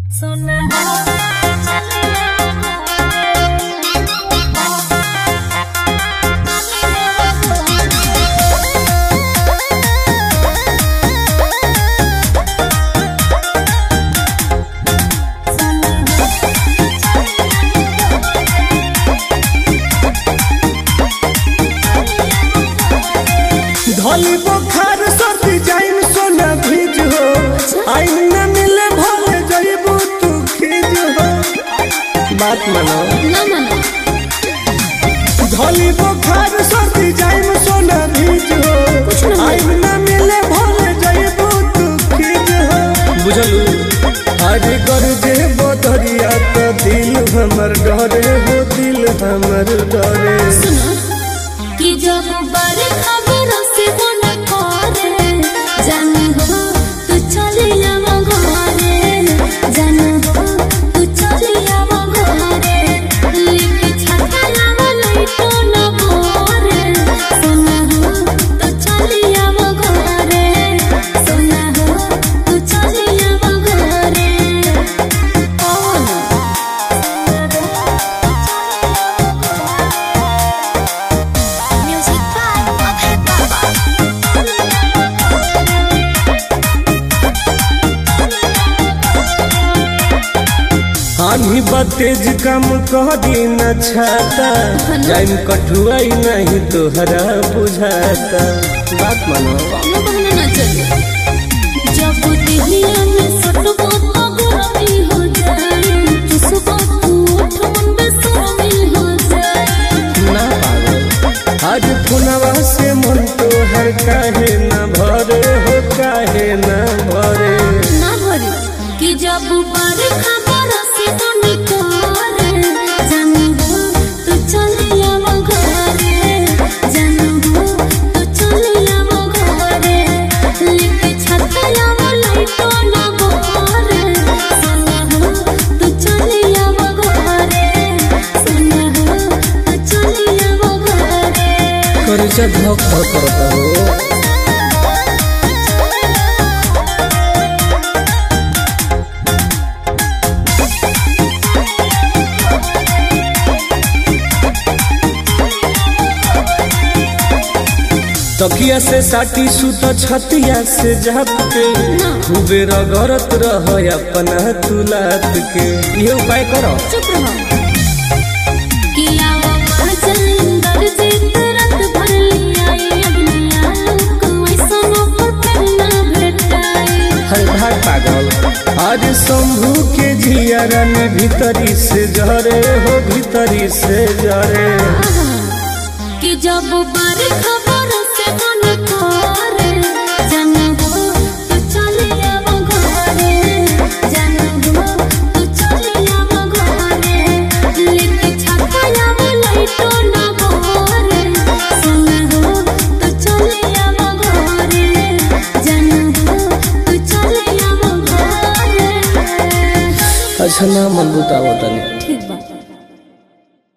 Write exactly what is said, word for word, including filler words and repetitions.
धोली बुखार सर्दी जाइम सोना भीज हो आइन न मिले भले जइबू तू खीज हो बात मानो ना मानो धोली बुखार सर्दी जाइम सोना भीज हो आइन न मिले भले जइबू तू खीज हो बुझलू आज कर जे बदरिया तो दिल हमर डरे हो दिल हमर डरे सुनो कि जब बारे खबर से मन करे जान हो तू चले आवा घरे जान हो तू चले आवा घरे लेके छाता लावा लइटो न बोरे सोना हो तू चले आवा घरे सोना हो तू चले आवा घरे ओ आनी बतेज कम करी न छाता जाइम कठुआई नहीं तोहरा बुझाता बात मानो कोनो बहाना ना चले जब दिलिया में सटबो तो गरमी हो जाए चुसबो तू उठन बेसरमी हो जाए ना पागल आज पुनवा से मन तो हर काहे न भरे हो काहे न भरे ना भरे कि जब बारे खबर से मन करे जान हो तू चले आवा घरे जान हो तू चले आवा घरे लेके छाता लावा लइटो न बोरे सोना हो तू चले आवा घरे सोना हो तू चले आवा घरे कर जब धक धक करता हो तकिया से साटी सुत छतिया से जाप के खूबे रगड़त रह अपना तुलात के ये उपाय करो चुप रहो कि आवा चंदर जी तुरंत भर लिया अग्निया लोक ऐसा पर ना भेटाए हर भाग पागल आज शंभू के जियारा में भीतरी से जरे हो भीतरी से जरे कि जब बारे खबर से मन करे जान हो तू चले आवा घरे जान हो तू चले आवा घरे लेके छाता लावा लइटो न बोरे सोना हो तू चले आवा घरे जान हो तू चले आवा घरे अच्छा ना मन बुतावतनी